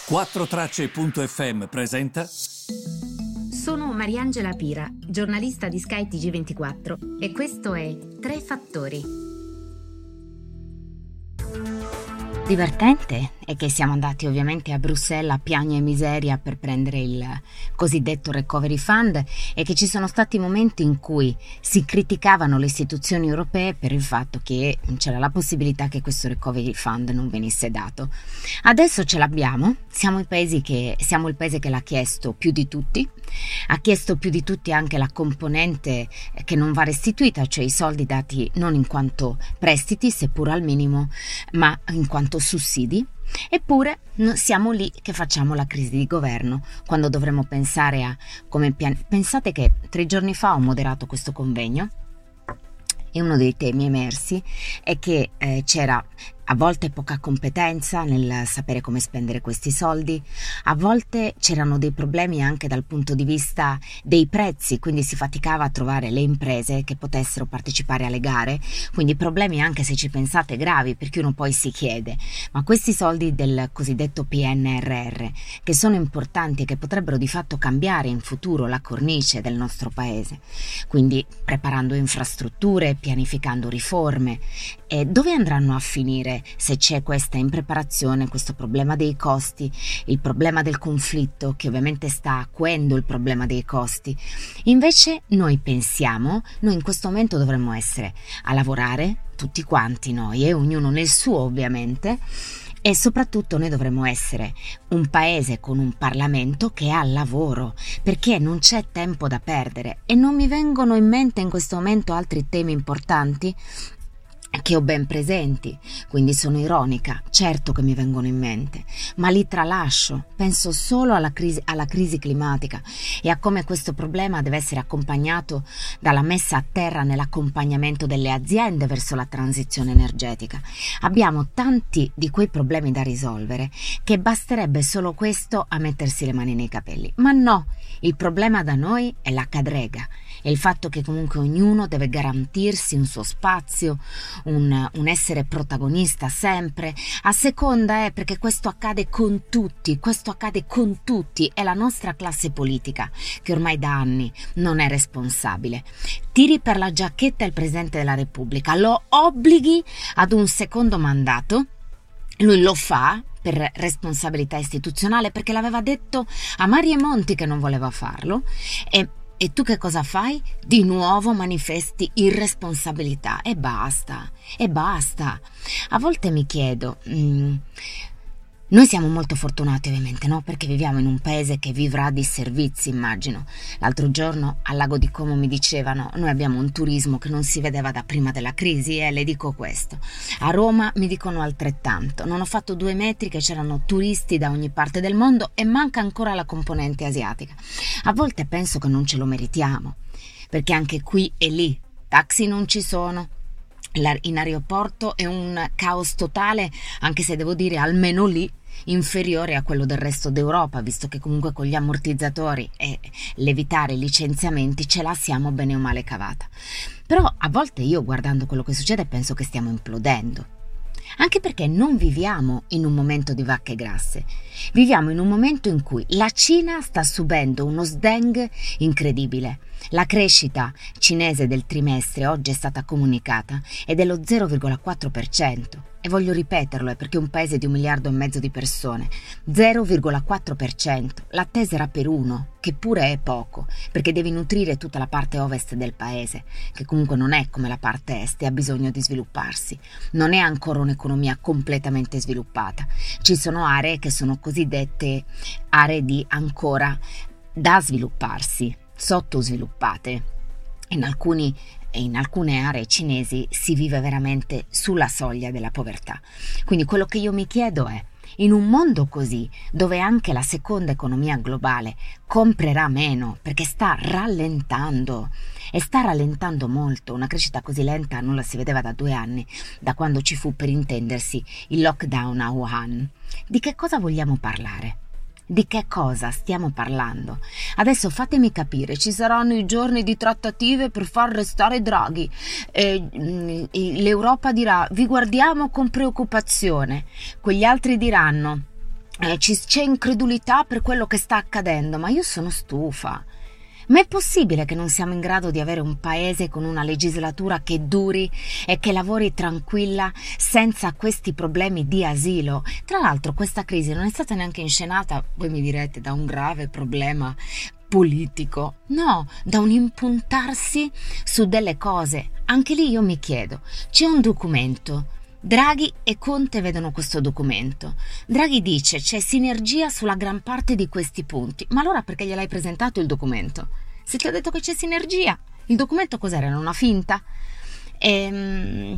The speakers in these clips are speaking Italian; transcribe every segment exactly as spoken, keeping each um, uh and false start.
quattro tracce punto effe emme presenta. Sono Mariangela Pira, giornalista di Sky T G ventiquattro e questo è Tre Fattori. Divertente è che siamo andati ovviamente a Bruxelles a piagna e miseria per prendere il cosiddetto Recovery Fund e che ci sono stati momenti in cui si criticavano le istituzioni europee per il fatto che c'era la possibilità che questo Recovery Fund non venisse dato. Adesso ce l'abbiamo, siamo il paese che, siamo il paese che l'ha chiesto più di tutti, ha chiesto più di tutti anche la componente che non va restituita, cioè i soldi dati non in quanto prestiti, seppur al minimo, ma in quanto sussidi. Eppure siamo lì che facciamo la crisi di governo, quando dovremmo pensare a come pian- pensate che tre giorni fa ho moderato questo convegno e uno dei temi emersi è che eh, c'era a volte poca competenza nel sapere come spendere questi soldi, a volte c'erano dei problemi anche dal punto di vista dei prezzi, quindi si faticava a trovare le imprese che potessero partecipare alle gare, quindi problemi anche, se ci pensate, gravi, perché uno poi si chiede, ma questi soldi del cosiddetto P N R R, che sono importanti e che potrebbero di fatto cambiare in futuro la cornice del nostro paese, quindi preparando infrastrutture, pianificando riforme, e dove andranno a finire se c'è questa impreparazione, questo problema dei costi, il problema del conflitto che ovviamente sta acuendo il problema dei costi? Invece noi pensiamo, noi in questo momento dovremmo essere a lavorare, tutti quanti noi, e ognuno nel suo ovviamente, e soprattutto noi dovremmo essere un paese con un Parlamento che è al lavoro, perché non c'è tempo da perdere e non mi vengono in mente in questo momento altri temi importanti che ho ben presenti, quindi sono ironica, certo che mi vengono in mente, ma li tralascio, penso solo alla crisi, alla crisi climatica e a come questo problema deve essere accompagnato dalla messa a terra nell'accompagnamento delle aziende verso la transizione energetica. Abbiamo tanti di quei problemi da risolvere che basterebbe solo questo a mettersi le mani nei capelli, ma no, il problema da noi è la cadrega, è il fatto che comunque ognuno deve garantirsi un suo spazio, Un, un essere protagonista sempre, a seconda è perché questo accade con tutti, questo accade con tutti, è la nostra classe politica che ormai da anni non è responsabile. Tiri per la giacchetta il Presidente della Repubblica, lo obblighi ad un secondo mandato, lui lo fa per responsabilità istituzionale perché l'aveva detto a Mario Monti che non voleva farlo e E tu che cosa fai? Di nuovo manifesti irresponsabilità e basta, e basta. A volte mi chiedo, mh, noi siamo molto fortunati ovviamente, no? Perché viviamo in un paese che vivrà di servizi, immagino. L'altro giorno al Lago di Como mi dicevano, noi abbiamo un turismo che non si vedeva da prima della crisi e le dico questo. A Roma mi dicono altrettanto, non ho fatto due metri che c'erano turisti da ogni parte del mondo e manca ancora la componente asiatica. A volte penso che non ce lo meritiamo, perché anche qui e lì taxi non ci sono, in aeroporto è un caos totale, anche se devo dire almeno lì inferiore a quello del resto d'Europa, visto che comunque con gli ammortizzatori e l'evitare licenziamenti ce la siamo bene o male cavata. Però a volte io, guardando quello che succede, penso che stiamo implodendo. Anche perché non viviamo in un momento di vacche grasse, viviamo in un momento in cui la Cina sta subendo uno sdeng incredibile. La crescita cinese del trimestre oggi è stata comunicata ed è lo zero virgola quattro per cento e voglio ripeterlo è perché è un paese di un miliardo e mezzo di persone, zero virgola quattro per cento, l'attesa era per uno, che pure è poco, perché devi nutrire tutta la parte ovest del paese, che comunque non è come la parte est e ha bisogno di svilupparsi, non è ancora un'economia completamente sviluppata, ci sono aree che sono cosiddette aree di ancora da svilupparsi, sottosviluppate. In alcuni in alcune aree cinesi si vive veramente sulla soglia della povertà. Quindi quello che io mi chiedo è, in un mondo così, dove anche la seconda economia globale comprerà meno perché sta rallentando e sta rallentando molto, una crescita così lenta non la si vedeva da due anni, da quando ci fu, per intendersi, il lockdown a Wuhan, di che cosa vogliamo parlare? Di che cosa stiamo parlando? Adesso fatemi capire, ci saranno i giorni di trattative per far restare Draghi. E, mm, l'Europa dirà, vi guardiamo con preoccupazione. Quegli altri diranno, eh, ci, c'è incredulità per quello che sta accadendo, ma io sono stufa. Ma è possibile che non siamo in grado di avere un paese con una legislatura che duri e che lavori tranquilla senza questi problemi di asilo? Tra l'altro questa crisi non è stata neanche inscenata, voi mi direte, da un grave problema politico, no, da un impuntarsi su delle cose. Anche lì io mi chiedo, c'è un documento, Draghi e Conte vedono questo documento. Draghi dice c'è sinergia sulla gran parte di questi punti. Ma allora perché gliel'hai presentato il documento? Se ti ho detto che c'è sinergia, il documento cos'era? Era una finta? Ehm...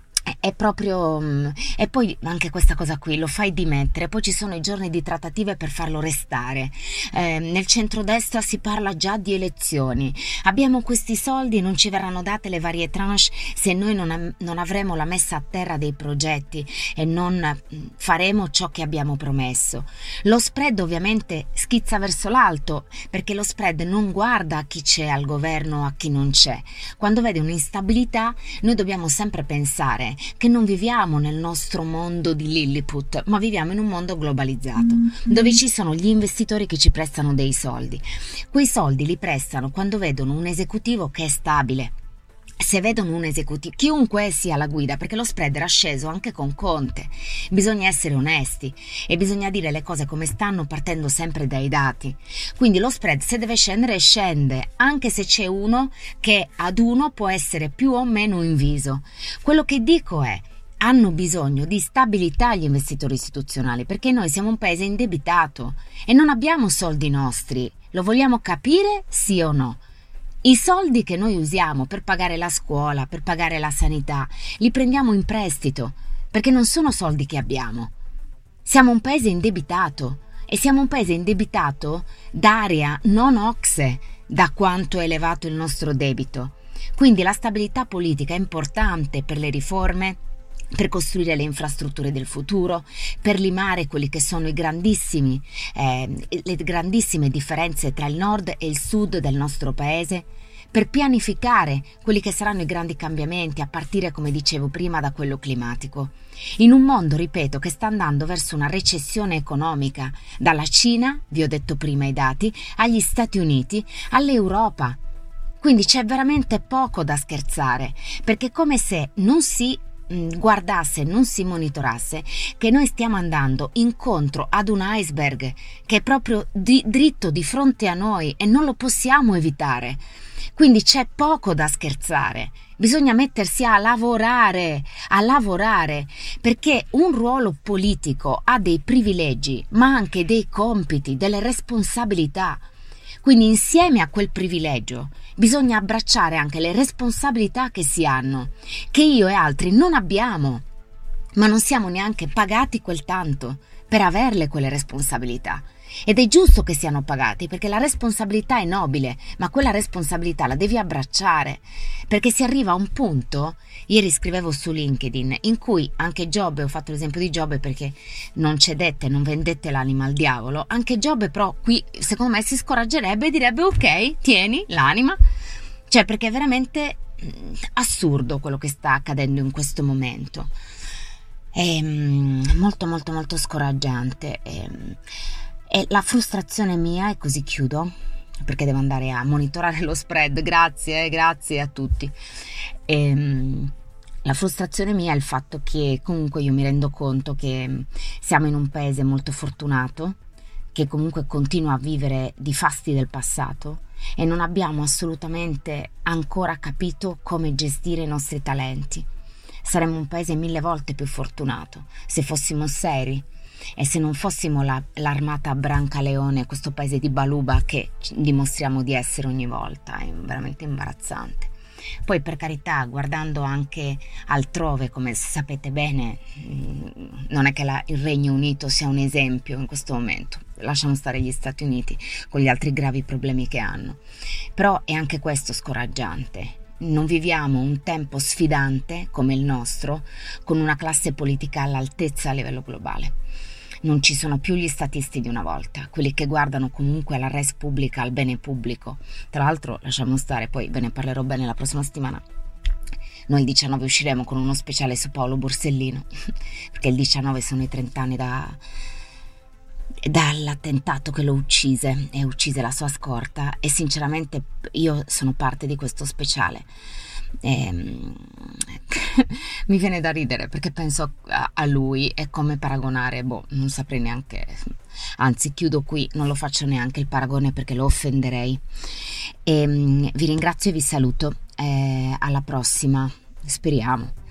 È proprio... E poi anche questa cosa qui, lo fai dimettere, poi ci sono i giorni di trattative per farlo restare. Eh, nel centrodestra si parla già di elezioni. Abbiamo questi soldi, non ci verranno date le varie tranche se noi non, non avremo la messa a terra dei progetti e non faremo ciò che abbiamo promesso. Lo spread ovviamente schizza verso l'alto, perché lo spread non guarda a chi c'è al governo o a chi non c'è. Quando vede un'instabilità, noi dobbiamo sempre pensare che non viviamo nel nostro mondo di Lilliput, ma viviamo in un mondo globalizzato, dove ci sono gli investitori che ci prestano dei soldi. Quei soldi li prestano quando vedono un esecutivo che è stabile. Se vedono un esecutivo, chiunque sia alla guida, perché lo spread era sceso anche con Conte, bisogna essere onesti e bisogna dire le cose come stanno partendo sempre dai dati. Quindi lo spread, se deve scendere, scende, anche se c'è uno che ad uno può essere più o meno inviso. Quello che dico è: hanno bisogno di stabilità gli investitori istituzionali, perché noi siamo un paese indebitato e non abbiamo soldi nostri. Lo vogliamo capire, sì o no? I soldi che noi usiamo per pagare la scuola, per pagare la sanità, li prendiamo in prestito, perché non sono soldi che abbiamo. Siamo un paese indebitato e siamo un paese indebitato d'area, non O C S E, da quanto è elevato il nostro debito. Quindi la stabilità politica è importante per le riforme, per costruire le infrastrutture del futuro, per limare quelli che sono i grandissimi, eh, le grandissime differenze tra il nord e il sud del nostro paese, per pianificare quelli che saranno i grandi cambiamenti, a partire, come dicevo prima, da quello climatico. In un mondo, ripeto, che sta andando verso una recessione economica, dalla Cina, vi ho detto prima i dati, agli Stati Uniti, all'Europa. Quindi c'è veramente poco da scherzare, perché è come se non si guardasse, non si monitorasse che noi stiamo andando incontro ad un iceberg che è proprio di, dritto di fronte a noi e non lo possiamo evitare. Quindi c'è poco da scherzare, bisogna mettersi a lavorare, a lavorare, perché un ruolo politico ha dei privilegi, ma anche dei compiti, delle responsabilità. Quindi insieme a quel privilegio bisogna abbracciare anche le responsabilità che si hanno, che io e altri non abbiamo, ma non siamo neanche pagati quel tanto per averle quelle responsabilità. Ed è giusto che siano pagati, perché la responsabilità è nobile, ma quella responsabilità la devi abbracciare, perché si arriva a un punto, ieri scrivevo su LinkedIn, in cui anche Giobbe, ho fatto l'esempio di Giobbe perché non cedette, non vendette l'anima al diavolo, anche Giobbe però qui secondo me si scoraggerebbe e direbbe ok, tieni l'anima, cioè perché è veramente assurdo quello che sta accadendo in questo momento, è molto molto molto scoraggiante. È, E la frustrazione mia, e così chiudo, perché devo andare a monitorare lo spread, grazie, eh, grazie a tutti. E, la frustrazione mia è il fatto che comunque io mi rendo conto che siamo in un paese molto fortunato, che comunque continua a vivere di fasti del passato e non abbiamo assolutamente ancora capito come gestire i nostri talenti. Saremmo un paese mille volte più fortunato se fossimo seri, e se non fossimo la, l'armata Brancaleone, questo paese di baluba che dimostriamo di essere ogni volta. È veramente imbarazzante. Poi, per carità, guardando anche altrove, come sapete bene, non è che la, il Regno Unito sia un esempio in questo momento, lasciamo stare gli Stati Uniti con gli altri gravi problemi che hanno, però è anche questo scoraggiante. Non viviamo un tempo sfidante come il nostro, con una classe politica all'altezza a livello globale. Non ci sono più gli statisti di una volta, quelli che guardano comunque alla res pubblica, al bene pubblico. Tra l'altro, lasciamo stare, poi ve ne parlerò bene la prossima settimana. Noi il diciannove usciremo con uno speciale su Paolo Borsellino, perché il diciannove sono i trent'anni da, dall'attentato che lo uccise e uccise la sua scorta, e sinceramente io sono parte di questo speciale. E, mi viene da ridere perché penso a, a lui, è come paragonare, boh, non saprei neanche, anzi chiudo qui, non lo faccio neanche il paragone perché lo offenderei. E, vi ringrazio e vi saluto, eh, alla prossima, speriamo.